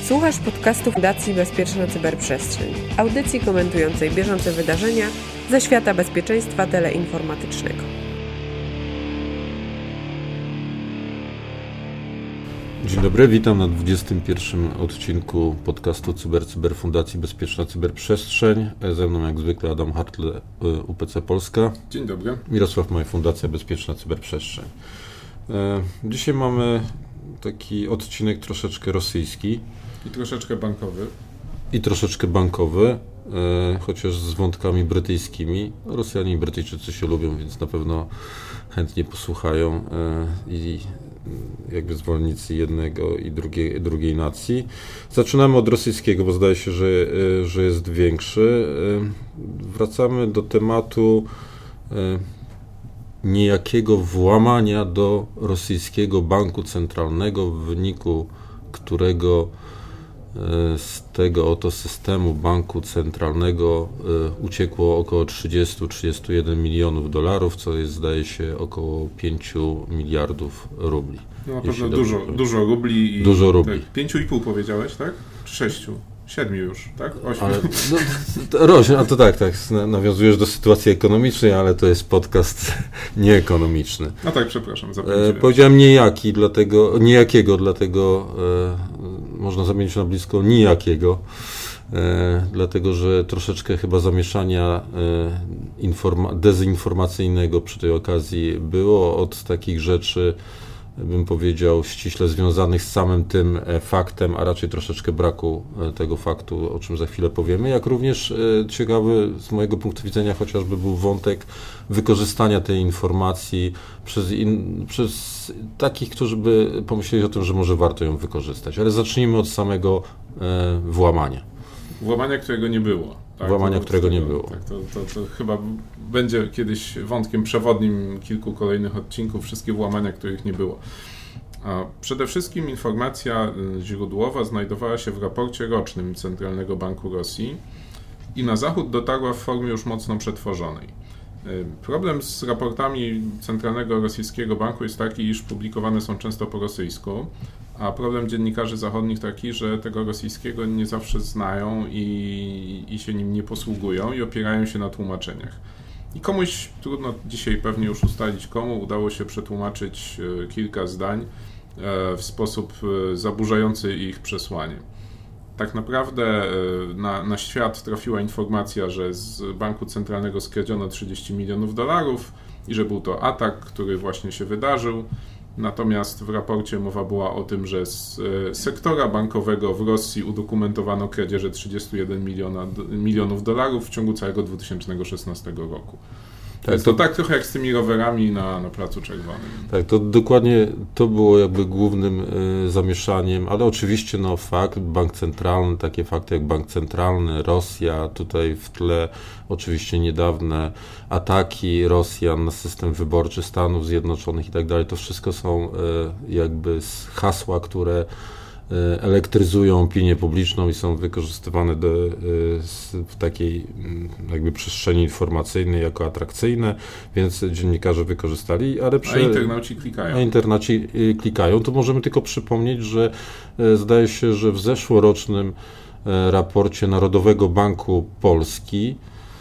Słuchasz podcastu Fundacji Bezpieczna Cyberprzestrzeń, audycji komentującej bieżące wydarzenia ze świata bezpieczeństwa teleinformatycznego. Dzień dobry, witam na 21. odcinku podcastu Cyber Fundacji Bezpieczna Cyberprzestrzeń. Ze mną jak zwykle Adam Hartle, UPC Polska. Dzień dobry. Mirosław Maj, Fundacja Bezpieczna Cyberprzestrzeń. Dzisiaj mamy taki odcinek troszeczkę rosyjski. I troszeczkę bankowy. Chociaż z wątkami brytyjskimi. Rosjanie i Brytyjczycy się lubią, więc na pewno chętnie posłuchają i jakby zwolennicy jednego i drugiej nacji. Zaczynamy od rosyjskiego, bo zdaje się, że jest większy. Wracamy do tematu niejakiego włamania do rosyjskiego banku centralnego, w wyniku którego z tego oto systemu banku centralnego uciekło około 30-31 milionów dolarów, co jest, zdaje się, około 5 miliardów rubli. No na pewno dużo rubli. Dużo rubli. Tak, 5,5 powiedziałeś, tak? Czy 6? 7 już, tak? 8. Ale, rośnie, a to tak, nawiązujesz do sytuacji ekonomicznej, ale to jest podcast nieekonomiczny. No tak, przepraszam. Powiedziałem niejakiego, dlatego można zamienić na blisko nijakiego, dlatego że troszeczkę chyba zamieszania dezinformacyjnego przy tej okazji było od takich rzeczy, bym powiedział, ściśle związanych z samym tym faktem, a raczej troszeczkę braku tego faktu, o czym za chwilę powiemy, jak również ciekawy z mojego punktu widzenia chociażby był wątek wykorzystania tej informacji przez takich, którzy by pomyśleli o tym, że może warto ją wykorzystać. Ale zacznijmy od samego włamania. Włamania, którego nie było. Tak, którego nie było. Tak, to chyba będzie kiedyś wątkiem przewodnim kilku kolejnych odcinków, wszystkie włamania, których nie było. A przede wszystkim informacja źródłowa znajdowała się w raporcie rocznym Centralnego Banku Rosji i na Zachód dotarła w formie już mocno przetworzonej. Problem z raportami Centralnego Rosyjskiego Banku jest taki, iż publikowane są często po rosyjsku, a problem dziennikarzy zachodnich taki, że tego rosyjskiego nie zawsze znają i się nim nie posługują i opierają się na tłumaczeniach. I komuś, trudno dzisiaj pewnie już ustalić komu, udało się przetłumaczyć kilka zdań w sposób zaburzający ich przesłanie. Tak naprawdę na świat trafiła informacja, że z banku centralnego skradziono 30 milionów dolarów i że był to atak, który właśnie się wydarzył. Natomiast w raporcie mowa była o tym, że z sektora bankowego w Rosji udokumentowano kradzieże 31 milionów dolarów w ciągu całego 2016 roku. To tak trochę jak z tymi rowerami na Placu Czerwonym. Tak, to dokładnie to było jakby głównym zamieszaniem, ale oczywiście fakt, bank centralny, takie fakty jak bank centralny, Rosja, tutaj w tle oczywiście niedawne ataki Rosjan na system wyborczy Stanów Zjednoczonych i tak dalej, to wszystko są jakby hasła, które elektryzują opinię publiczną i są wykorzystywane w takiej jakby przestrzeni informacyjnej jako atrakcyjne, więc dziennikarze wykorzystali, ale A internauci klikają. To możemy tylko przypomnieć, że zdaje się, że w zeszłorocznym raporcie Narodowego Banku Polski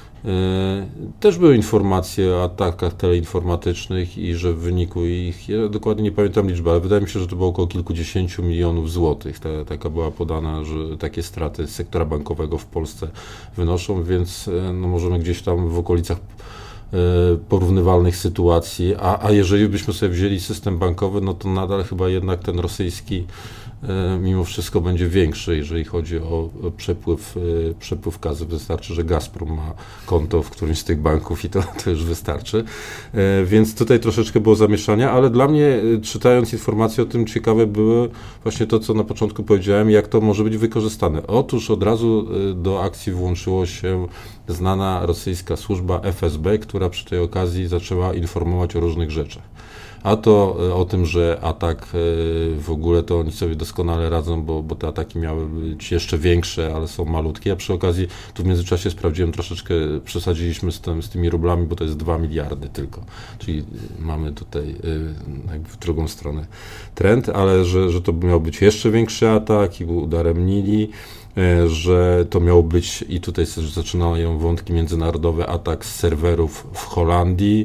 też były informacje o atakach teleinformatycznych i że w wyniku ich, ja dokładnie nie pamiętam liczby, ale wydaje mi się, że to było około kilkudziesięciu milionów złotych. Taka była podana, że takie straty sektora bankowego w Polsce wynoszą, więc możemy gdzieś tam w okolicach porównywalnych sytuacji, a jeżeli byśmy sobie wzięli system bankowy, to nadal chyba jednak ten rosyjski mimo wszystko będzie większy, jeżeli chodzi o przepływ gazu. Wystarczy, że Gazprom ma konto w którymś z tych banków i to już wystarczy. Więc tutaj troszeczkę było zamieszania, ale dla mnie, czytając informacje o tym, ciekawe było właśnie to, co na początku powiedziałem, jak to może być wykorzystane. Otóż od razu do akcji włączyło się znana rosyjska służba FSB, która przy tej okazji zaczęła informować o różnych rzeczach. a to o tym, że atak w ogóle to oni sobie doskonale radzą, bo te ataki miały być jeszcze większe, ale są malutkie, a przy okazji tu w międzyczasie sprawdziłem, troszeczkę przesadziliśmy z tymi rublami, bo to jest 2 miliardy tylko, czyli mamy tutaj jakby w drugą stronę trend, ale że to miał być jeszcze większy atak i udaremnili, że to miał być, i tutaj zaczynają wątki międzynarodowe, atak z serwerów w Holandii.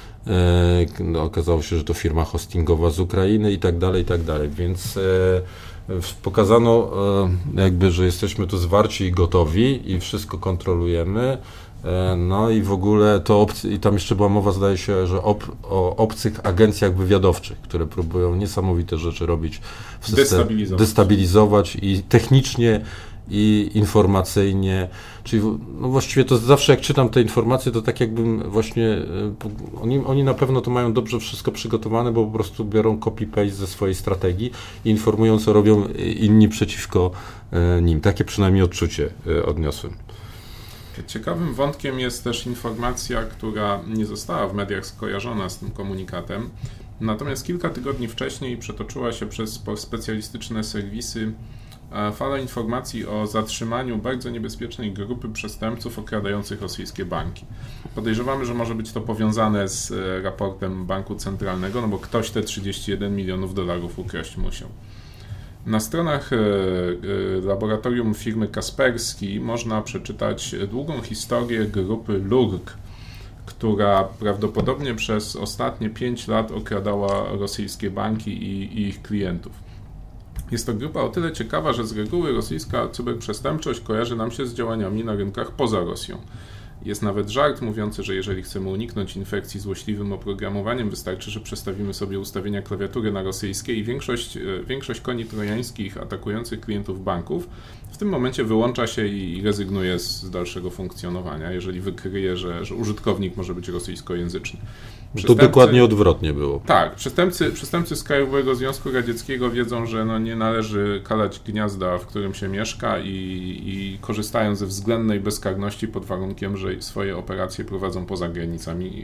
Okazało się, że to firma hostingowa z Ukrainy i tak dalej, więc pokazano jakby, że jesteśmy tu zwarci i gotowi i wszystko kontrolujemy. No i w ogóle to i tam jeszcze była mowa, zdaje się, że o obcych agencjach wywiadowczych, które próbują niesamowite rzeczy robić w systemie, destabilizować i technicznie, i informacyjnie, czyli no właściwie to zawsze jak czytam te informacje, to tak jakbym właśnie, oni na pewno to mają dobrze wszystko przygotowane, bo po prostu biorą copy-paste ze swojej strategii i informują, co robią inni przeciwko nim. Takie przynajmniej odczucie odniosłem. Ciekawym wątkiem jest też informacja, która nie została w mediach skojarzona z tym komunikatem, natomiast kilka tygodni wcześniej przetoczyła się przez specjalistyczne serwisy fala informacji o zatrzymaniu bardzo niebezpiecznej grupy przestępców okradających rosyjskie banki. Podejrzewamy, że może być to powiązane z raportem Banku Centralnego, no bo ktoś te 31 milionów dolarów ukraść musiał. Na stronach laboratorium firmy Kaspersky można przeczytać długą historię grupy LURK, która prawdopodobnie przez ostatnie 5 lat okradała rosyjskie banki i ich klientów. Jest to grupa o tyle ciekawa, że z reguły rosyjska cyberprzestępczość kojarzy nam się z działaniami na rynkach poza Rosją. Jest nawet żart mówiący, że jeżeli chcemy uniknąć infekcji złośliwym oprogramowaniem, wystarczy, że przestawimy sobie ustawienia klawiatury na rosyjskiej i większość koni trojańskich atakujących klientów banków w tym momencie wyłącza się i rezygnuje z dalszego funkcjonowania, jeżeli wykryje, że użytkownik może być rosyjskojęzyczny. To dokładnie odwrotnie było. Tak, przestępcy z Krajowego Związku Radzieckiego wiedzą, że nie należy kalać gniazda, w którym się mieszka i korzystają ze względnej bezkarności pod warunkiem, że swoje operacje prowadzą poza granicami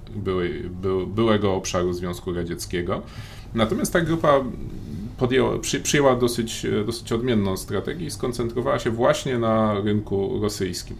byłego obszaru Związku Radzieckiego. Natomiast ta grupa przyjęła dosyć odmienną strategię i skoncentrowała się właśnie na rynku rosyjskim.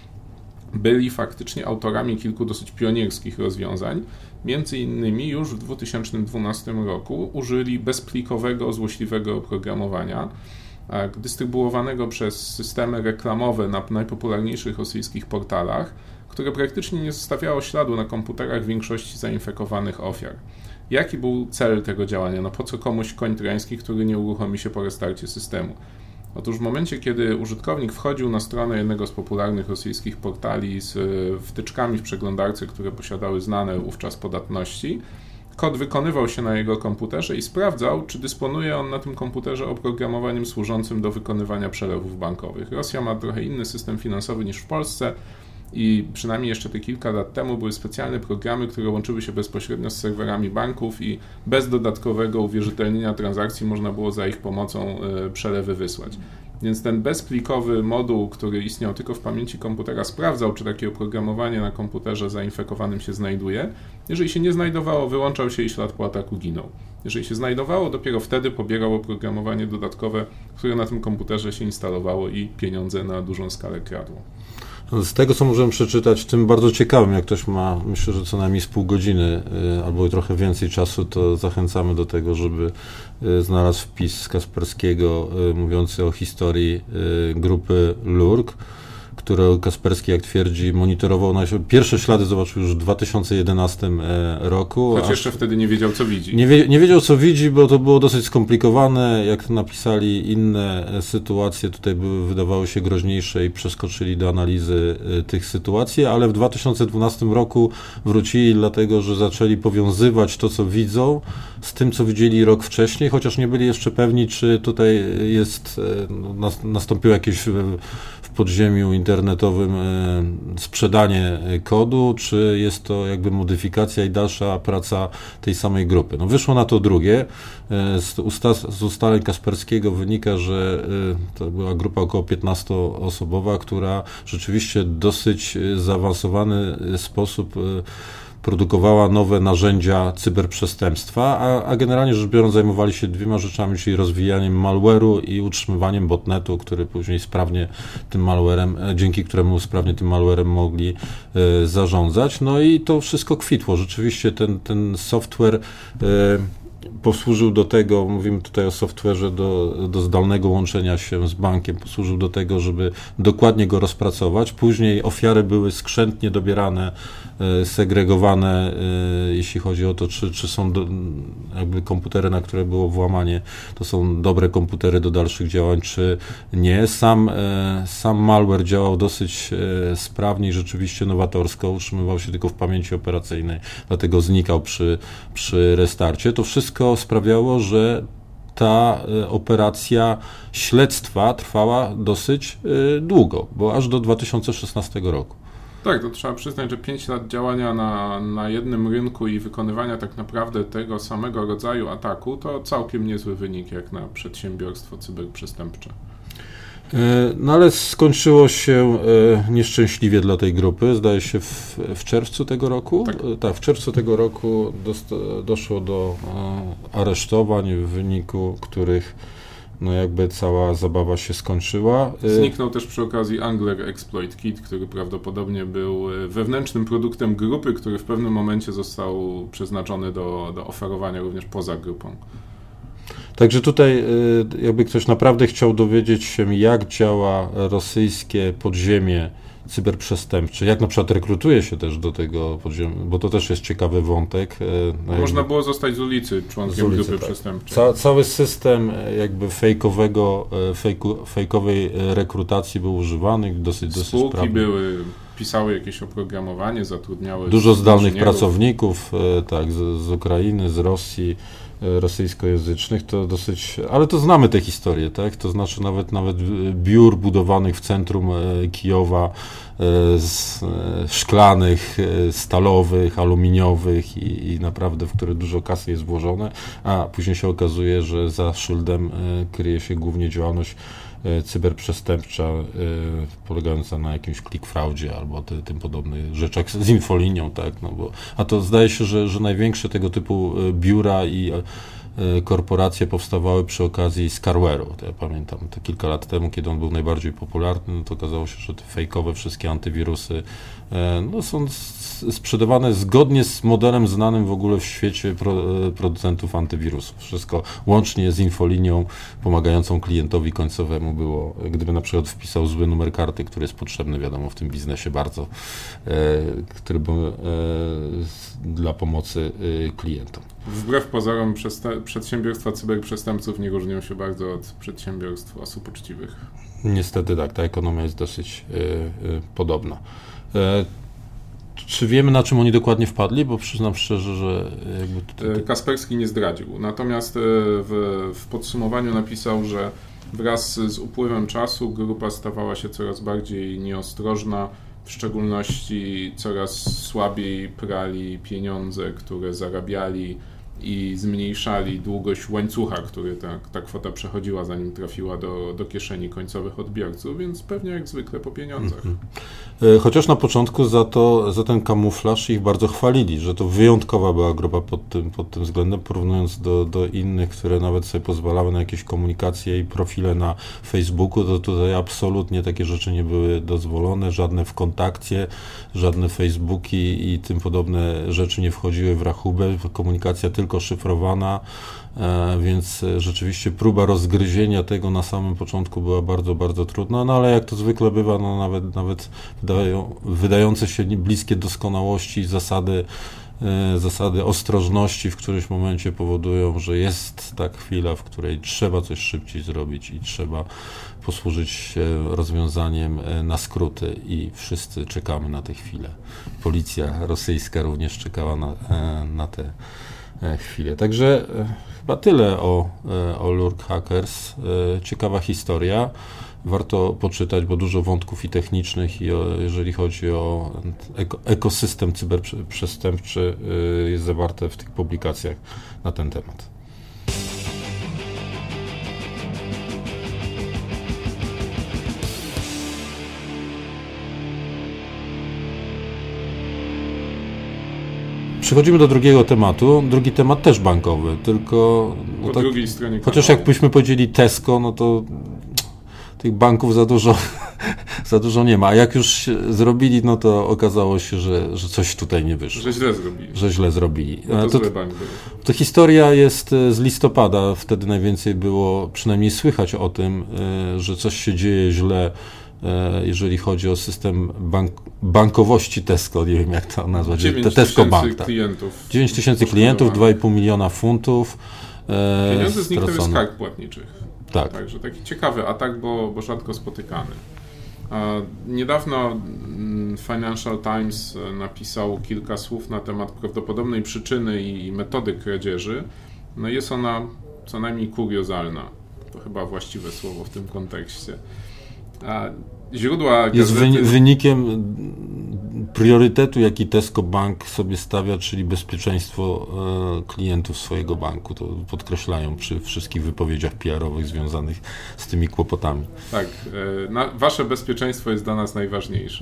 Byli faktycznie autorami kilku dosyć pionierskich rozwiązań. Między innymi już w 2012 roku użyli bezplikowego, złośliwego oprogramowania dystrybuowanego przez systemy reklamowe na najpopularniejszych rosyjskich portalach, które praktycznie nie zostawiało śladu na komputerach większości zainfekowanych ofiar. Jaki był cel tego działania? No po co komuś koń trojański, który nie uruchomi się po restarcie systemu? Otóż w momencie, kiedy użytkownik wchodził na stronę jednego z popularnych rosyjskich portali z wtyczkami w przeglądarce, które posiadały znane wówczas podatności, kod wykonywał się na jego komputerze i sprawdzał, czy dysponuje on na tym komputerze oprogramowaniem służącym do wykonywania przelewów bankowych. Rosja ma trochę inny system finansowy niż w Polsce i przynajmniej jeszcze te kilka lat temu były specjalne programy, które łączyły się bezpośrednio z serwerami banków i bez dodatkowego uwierzytelnienia transakcji można było za ich pomocą przelewy wysłać. Więc ten bezplikowy moduł, który istniał tylko w pamięci komputera, sprawdzał, czy takie oprogramowanie na komputerze zainfekowanym się znajduje. Jeżeli się nie znajdowało, wyłączał się i ślad po ataku ginął. Jeżeli się znajdowało, dopiero wtedy pobierał oprogramowanie dodatkowe, które na tym komputerze się instalowało i pieniądze na dużą skalę kradło. Z tego, co możemy przeczytać, tym bardzo ciekawym, jak ktoś ma, myślę, że co najmniej z pół godziny albo trochę więcej czasu, to zachęcamy do tego, żeby znalazł wpis z Kasperskiego mówiący o historii grupy LURK, które Kasperski, jak twierdzi, monitorował. Pierwsze ślady zobaczył już w 2011 roku. Choć jeszcze wtedy nie wiedział, co widzi. Nie wiedział, co widzi, bo to było dosyć skomplikowane. Jak napisali inne sytuacje, tutaj wydawały się groźniejsze i przeskoczyli do analizy tych sytuacji, ale w 2012 roku wrócili, dlatego że zaczęli powiązywać to, co widzą, z tym, co widzieli rok wcześniej, chociaż nie byli jeszcze pewni, czy tutaj nastąpiło jakieś w podziemiu internetowym sprzedanie kodu, czy jest to jakby modyfikacja i dalsza praca tej samej grupy. No wyszło na to drugie. Z ustaleń Kasperskiego wynika, że to była grupa około 15-osobowa, która rzeczywiście dosyć zaawansowany sposób produkowała nowe narzędzia cyberprzestępstwa, a generalnie rzecz biorąc zajmowali się dwiema rzeczami, czyli rozwijaniem malware'u i utrzymywaniem botnetu, który później sprawnie tym malwarem, dzięki któremu sprawnie tym malwarem mogli zarządzać. No i to wszystko kwitło. Rzeczywiście ten software posłużył do tego, mówimy tutaj o software'ze do zdalnego łączenia się z bankiem, posłużył do tego, żeby dokładnie go rozpracować. Później ofiary były skrzętnie dobierane, segregowane, jeśli chodzi o to, czy są jakby komputery, na które było włamanie, to są dobre komputery do dalszych działań, czy nie. Sam malware działał dosyć sprawnie i rzeczywiście nowatorsko, utrzymywał się tylko w pamięci operacyjnej, dlatego znikał przy restarcie. To wszystko sprawiało, że ta operacja śledztwa trwała dosyć długo, bo aż do 2016 roku. Tak, to trzeba przyznać, że 5 lat działania na jednym rynku i wykonywania tak naprawdę tego samego rodzaju ataku to całkiem niezły wynik jak na przedsiębiorstwo cyberprzestępcze. No ale skończyło się nieszczęśliwie dla tej grupy. Zdaje się w czerwcu tego roku. Tak, w czerwcu tego roku doszło do aresztowań, w wyniku których no jakby cała zabawa się skończyła. Zniknął też przy okazji Angler Exploit Kit, który prawdopodobnie był wewnętrznym produktem grupy, który w pewnym momencie został przeznaczony do oferowania również poza grupą. Także tutaj jakby ktoś naprawdę chciał dowiedzieć się, jak działa rosyjskie podziemie cyberprzestępcze, jak na przykład rekrutuje się też do tego podziemia, bo to też jest ciekawy wątek. Można było zostać z ulicy członkiem grupy przestępczej. Cały system jakby fejkowej rekrutacji był używany dosyć spółki sprawnie. Pisały jakieś oprogramowanie, zatrudniały dużo zdalnych pracowników, tak, z Ukrainy, z Rosji, rosyjskojęzycznych, to dosyć, ale to znamy te historie, tak? To znaczy nawet biur budowanych w centrum Kijowa, szklanych, stalowych, aluminiowych i naprawdę, w które dużo kasy jest włożone, a później się okazuje, że za szyldem kryje się głównie działalność cyberprzestępcza polegająca na jakimś click-fraudzie albo tym podobnych rzeczach z infolinią, tak, no a to zdaje się, że największe tego typu biura i korporacje powstawały przy okazji Scareware'u. Ja pamiętam to kilka lat temu, kiedy on był najbardziej popularny, no to okazało się, że te fejkowe wszystkie antywirusy no, są sprzedawane zgodnie z modelem znanym w ogóle w świecie producentów antywirusów. Wszystko łącznie z infolinią pomagającą klientowi końcowemu było, gdyby na przykład wpisał zły numer karty, który jest potrzebny, wiadomo, w tym biznesie bardzo, który był dla pomocy klientom. Wbrew pozorom przedsiębiorstwa cyberprzestępców nie różnią się bardzo od przedsiębiorstw osób uczciwych. Niestety tak, ta ekonomia jest dosyć podobna. Czy wiemy, na czym oni dokładnie wpadli? Bo przyznam szczerze, że jakby... Kasperski nie zdradził. Natomiast w podsumowaniu napisał, że wraz z upływem czasu grupa stawała się coraz bardziej nieostrożna, w szczególności coraz słabiej prali pieniądze, które zarabiali i zmniejszali długość łańcucha, który ta kwota przechodziła, zanim trafiła do kieszeni końcowych odbiorców, więc pewnie jak zwykle po pieniądzach. Chociaż na początku za ten kamuflaż ich bardzo chwalili, że to wyjątkowa była grupa pod tym względem, porównując do innych, które nawet sobie pozwalały na jakieś komunikacje i profile na Facebooku, to tutaj absolutnie takie rzeczy nie były dozwolone, żadne wkontakcie, żadne Facebooki i tym podobne rzeczy nie wchodziły w rachubę, komunikacja tylko szyfrowana, więc rzeczywiście próba rozgryzienia tego na samym początku była bardzo, bardzo trudna, no ale jak to zwykle bywa, no nawet wydające się bliskie doskonałości zasady ostrożności w którymś momencie powodują, że jest ta chwila, w której trzeba coś szybciej zrobić i trzeba posłużyć się rozwiązaniem na skróty i wszyscy czekamy na tę chwilę. Policja rosyjska również czekała na te chwilę. Także chyba tyle o Lurk Hackers. Ciekawa historia. Warto poczytać, bo dużo wątków i technicznych, i jeżeli chodzi o ekosystem cyberprzestępczy, jest zawarte w tych publikacjach na ten temat. Przechodzimy do drugiego tematu. Drugi temat też bankowy, tylko... Po tak, drugiej stronie chociaż kanału. jakbyśmy powiedzieli Tesco, no to tych banków za dużo nie ma. A jak już zrobili, no to okazało się, że coś tutaj nie wyszło. Że źle zrobili. No to zły bank był. To historia jest z listopada. Wtedy najwięcej było, przynajmniej słychać o tym, że coś się dzieje źle, jeżeli chodzi o system bankowości Tesco, nie wiem jak to nazwać. 9 Tesco Bank, klientów. 9 tysięcy klientów, 2,5 miliona funtów. Pieniądze zniknęły z kart płatniczych. Tak. Także taki ciekawy atak, bo rzadko spotykany. Niedawno Financial Times napisał kilka słów na temat prawdopodobnej przyczyny i metody kradzieży. No jest ona co najmniej kuriozalna. To chyba właściwe słowo w tym kontekście. Źródła jest gazety... wynikiem priorytetu, jaki Tesco Bank sobie stawia, czyli bezpieczeństwo klientów swojego banku. To podkreślają przy wszystkich wypowiedziach PR-owych związanych z tymi kłopotami. Tak, wasze bezpieczeństwo jest dla nas najważniejsze.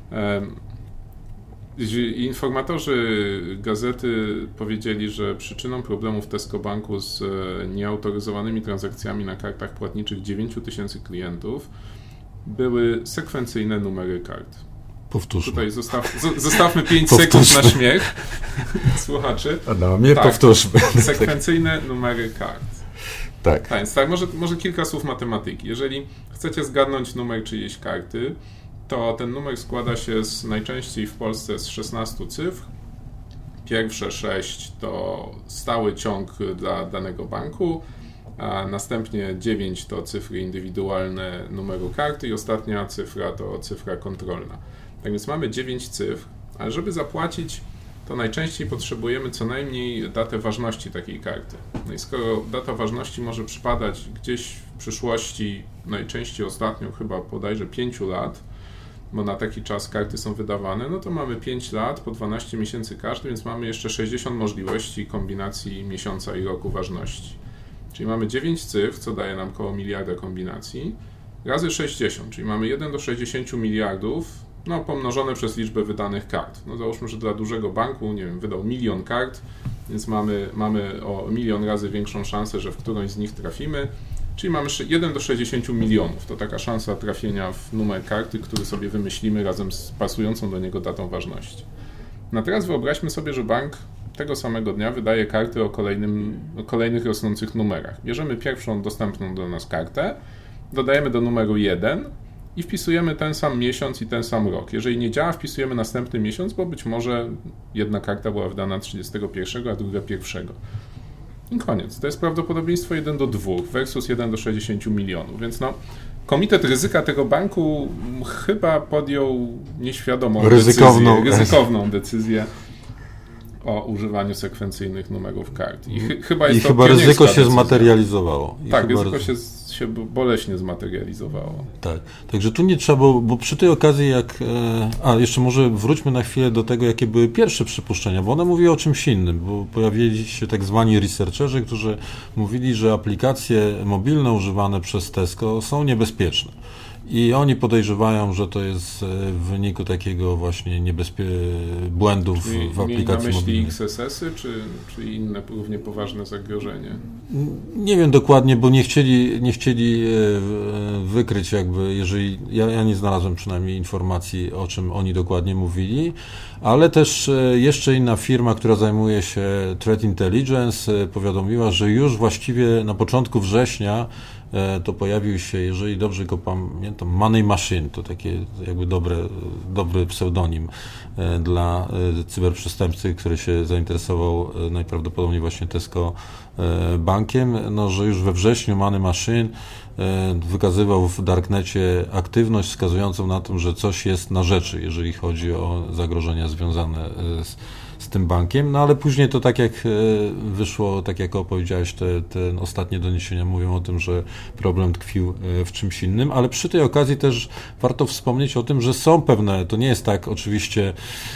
Informatorzy gazety powiedzieli, że przyczyną problemów Tesco Banku z nieautoryzowanymi transakcjami na kartach płatniczych 9 tysięcy klientów były sekwencyjne numery kart. Powtórzmy. Tutaj zostawmy 5 sekund na śmiech słuchaczy. Adamie, powtórzmy. Sekwencyjne numery kart. Tak. Więc może kilka słów matematyki. Jeżeli chcecie zgadnąć numer czyjejś karty, to ten numer składa się najczęściej w Polsce z 16 cyfr. Pierwsze 6 to stały ciąg dla danego banku, a następnie 9 to cyfry indywidualne numeru karty i ostatnia cyfra to cyfra kontrolna. Tak więc mamy 9 cyfr, ale żeby zapłacić, to najczęściej potrzebujemy co najmniej datę ważności takiej karty. No i skoro data ważności może przypadać gdzieś w przyszłości, najczęściej ostatnio chyba bodajże 5 lat, bo na taki czas karty są wydawane, no to mamy 5 lat, po 12 miesięcy każdy, więc mamy jeszcze 60 możliwości kombinacji miesiąca i roku ważności. Czyli mamy 9 cyfr, co daje nam około miliarda kombinacji, razy 60, czyli mamy 1 do 60 miliardów, no pomnożone przez liczbę wydanych kart. No załóżmy, że dla dużego banku, nie wiem, wydał 1 000 000 kart, więc mamy o 1 000 000 razy większą szansę, że w którąś z nich trafimy, czyli mamy 1 do 60 milionów. To taka szansa trafienia w numer karty, który sobie wymyślimy razem z pasującą do niego datą ważności. No teraz wyobraźmy sobie, że bank tego samego dnia wydaje karty o kolejnych rosnących numerach. Bierzemy pierwszą dostępną do nas kartę, dodajemy do numeru 1 i wpisujemy ten sam miesiąc i ten sam rok. Jeżeli nie działa, wpisujemy następny miesiąc, bo być może jedna karta była wydana 31, a druga 1. I koniec. To jest prawdopodobieństwo 1 do 2 versus 1 do 60 milionów. Więc Komitet Ryzyka tego banku chyba podjął nieświadomą ryzykowną decyzję o używaniu sekwencyjnych numerów kart. I chyba ryzyko się zmaterializowało. Ryzyko się boleśnie zmaterializowało. Tak, także tu nie trzeba, bo przy tej okazji jeszcze może wróćmy na chwilę do tego, jakie były pierwsze przypuszczenia, bo one mówiły o czymś innym, bo pojawili się tak zwani researcherzy, którzy mówili, że aplikacje mobilne używane przez Tesco są niebezpieczne. I oni podejrzewają, że to jest w wyniku takiego właśnie błędów w aplikacji mobilnej. Na myśli XSS-y, czy inne równie poważne zagrożenie? Nie wiem dokładnie, bo nie chcieli wykryć jeżeli... Ja nie znalazłem przynajmniej informacji, o czym oni dokładnie mówili, ale też jeszcze inna firma, która zajmuje się Threat Intelligence, powiadomiła, że już właściwie na początku września to pojawił się, jeżeli dobrze go pamiętam, Money Machine, to takie dobry pseudonim dla cyberprzestępcy, który się zainteresował najprawdopodobniej właśnie Tesco Bankiem, że już we wrześniu Money Machine wykazywał w Darknecie aktywność wskazującą na to, że coś jest na rzeczy, jeżeli chodzi o zagrożenia związane z tym bankiem, ale później to tak jak wyszło, tak jak opowiedziałeś, te ostatnie doniesienia mówią o tym, że problem tkwił w czymś innym, ale przy tej okazji też warto wspomnieć o tym, że są pewne, to nie jest tak oczywiście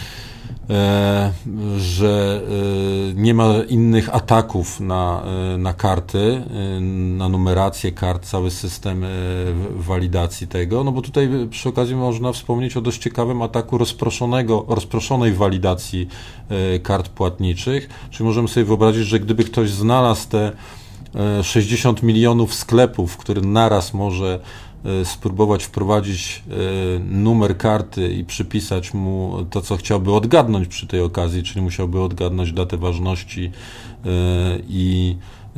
że nie ma innych ataków na karty, na numerację kart, cały system walidacji tego, no bo tutaj przy okazji można wspomnieć o dość ciekawym ataku rozproszonej walidacji kart płatniczych, czyli możemy sobie wyobrazić, że gdyby ktoś znalazł te 60 milionów sklepów, który naraz może spróbować wprowadzić numer karty i przypisać mu to, co chciałby odgadnąć przy tej okazji, czyli musiałby odgadnąć datę ważności i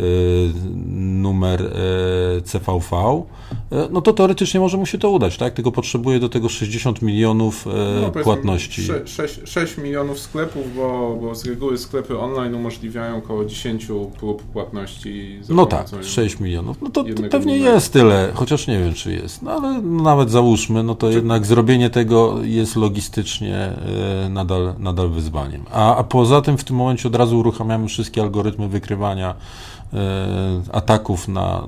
numer CVV, no to teoretycznie może mu się to udać, tak? Tylko potrzebuje do tego 60 milionów płatności. 6 milionów sklepów, bo z reguły sklepy online umożliwiają około 10 prób płatności. No tak, 6 milionów. No to pewnie jest tyle, chociaż nie wiem, czy jest. No ale nawet załóżmy, no to jednak zrobienie tego jest logistycznie nadal wyzwaniem. A poza tym w tym momencie od razu uruchamiamy wszystkie algorytmy wykrywania ataków na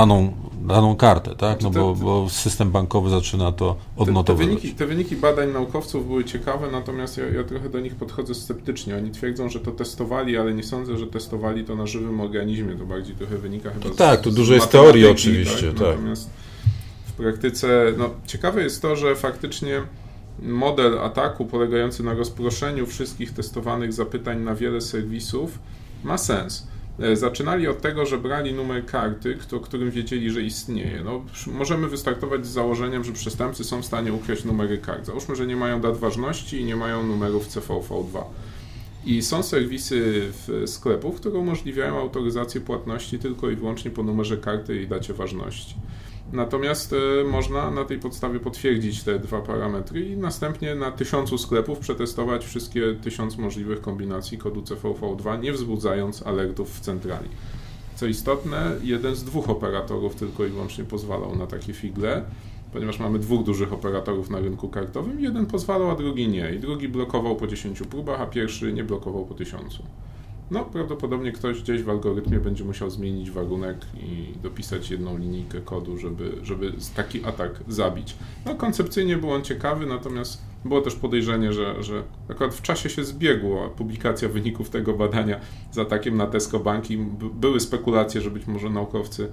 daną kartę, tak? No bo system bankowy zaczyna to odnotowywać. Te wyniki badań naukowców były ciekawe, natomiast ja trochę do nich podchodzę sceptycznie. Oni twierdzą, że to testowali, ale nie sądzę, że testowali to na żywym organizmie. To bardziej trochę wynika chyba tak, tu dużo jest teorii oczywiście. Tak. Natomiast w praktyce, ciekawe jest to, że faktycznie model ataku polegający na rozproszeniu wszystkich testowanych zapytań na wiele serwisów ma sens. Zaczynali od tego, że brali numer karty, o którym wiedzieli, że istnieje. Możemy wystartować z założeniem, że przestępcy są w stanie ukraść numery kart. Załóżmy, że nie mają dat ważności i nie mają numerów CVV2. I są serwisy sklepów, które umożliwiają autoryzację płatności tylko i wyłącznie po numerze karty i dacie ważności. Natomiast można na tej podstawie potwierdzić te dwa parametry i następnie na 1000 sklepów przetestować wszystkie 1000 możliwych kombinacji kodu CVV2, nie wzbudzając alertów w centrali. Co istotne, jeden z 2 operatorów tylko i wyłącznie pozwalał na takie figle, ponieważ mamy 2 dużych operatorów na rynku kartowym, jeden pozwalał, a drugi nie. I drugi blokował po 10 próbach, a pierwszy nie blokował po 1000. Prawdopodobnie ktoś gdzieś w algorytmie będzie musiał zmienić warunek i dopisać jedną linijkę kodu, żeby taki atak zabić. Koncepcyjnie był on ciekawy, natomiast było też podejrzenie, że akurat w czasie się zbiegła publikacja wyników tego badania z atakiem na Tesco Bank i były spekulacje, że być może naukowcy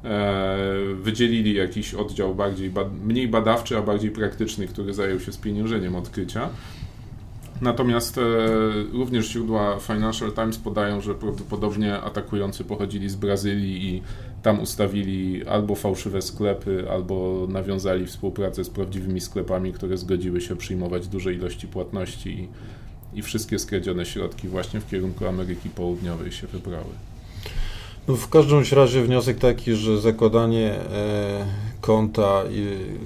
wydzielili jakiś oddział mniej badawczy, a bardziej praktyczny, który zajął się spieniężeniem odkrycia. Natomiast również źródła Financial Times podają, że prawdopodobnie atakujący pochodzili z Brazylii i tam ustawili albo fałszywe sklepy, albo nawiązali współpracę z prawdziwymi sklepami, które zgodziły się przyjmować duże ilości płatności i wszystkie skradzione środki właśnie w kierunku Ameryki Południowej się wybrały. W każdym razie wniosek taki, że zakładanie konta i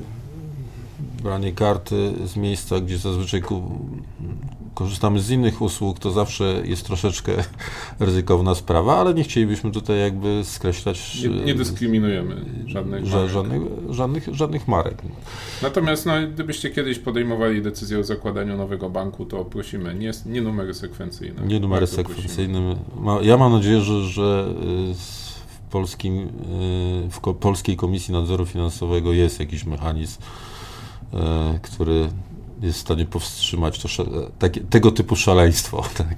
branie karty z miejsca, gdzie zazwyczaj korzystamy z innych usług, to zawsze jest troszeczkę ryzykowna sprawa, ale nie chcielibyśmy tutaj jakby skreślać... Nie dyskryminujemy żadnych marek. Natomiast gdybyście kiedyś podejmowali decyzję o zakładaniu nowego banku, to prosimy, nie numery sekwencyjne. Nie numery sekwencyjne. Ja mam nadzieję, że w Polskiej Komisji Nadzoru Finansowego jest jakiś mechanizm, który jest w stanie powstrzymać tego typu szaleństwo. Tak.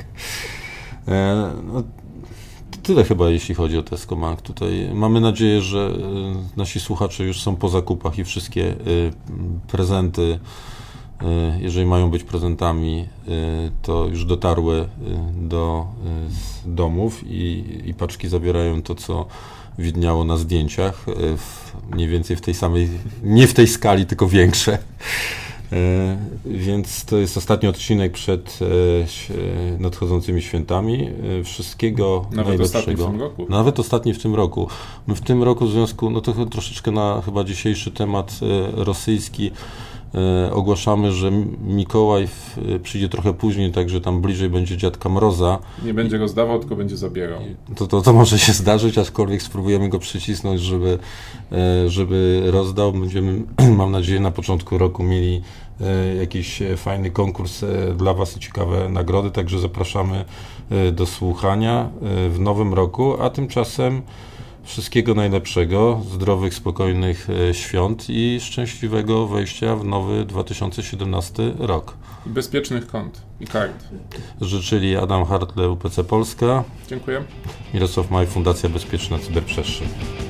Tyle chyba, jeśli chodzi o Tesco Bank. Tutaj mamy nadzieję, że nasi słuchacze już są po zakupach i wszystkie prezenty, jeżeli mają być prezentami, to już dotarły do domów i paczki zawierają to, co widniało na zdjęciach, mniej więcej w tej samej, nie w tej skali, tylko większe. Więc to jest ostatni odcinek przed nadchodzącymi świętami. Wszystkiego najlepszego. Nawet ostatni w tym roku. My w tym roku w związku, to troszeczkę na chyba dzisiejszy temat rosyjski, ogłaszamy, że Mikołaj przyjdzie trochę później, także tam bliżej będzie Dziadka Mroza. Nie będzie rozdawał, tylko będzie zabierał. To może się zdarzyć, aczkolwiek spróbujemy go przycisnąć, żeby rozdał. Będziemy, mam nadzieję, na początku roku mieli jakiś fajny konkurs dla Was i ciekawe nagrody, także zapraszamy do słuchania w nowym roku, a tymczasem wszystkiego najlepszego, zdrowych, spokojnych świąt i szczęśliwego wejścia w nowy 2017 rok. I bezpiecznych kont i kart. Życzyli Adam Hartle, UPC Polska. Dziękuję. Mirosław Maj, Fundacja Bezpieczna Cyberprzestrzeń.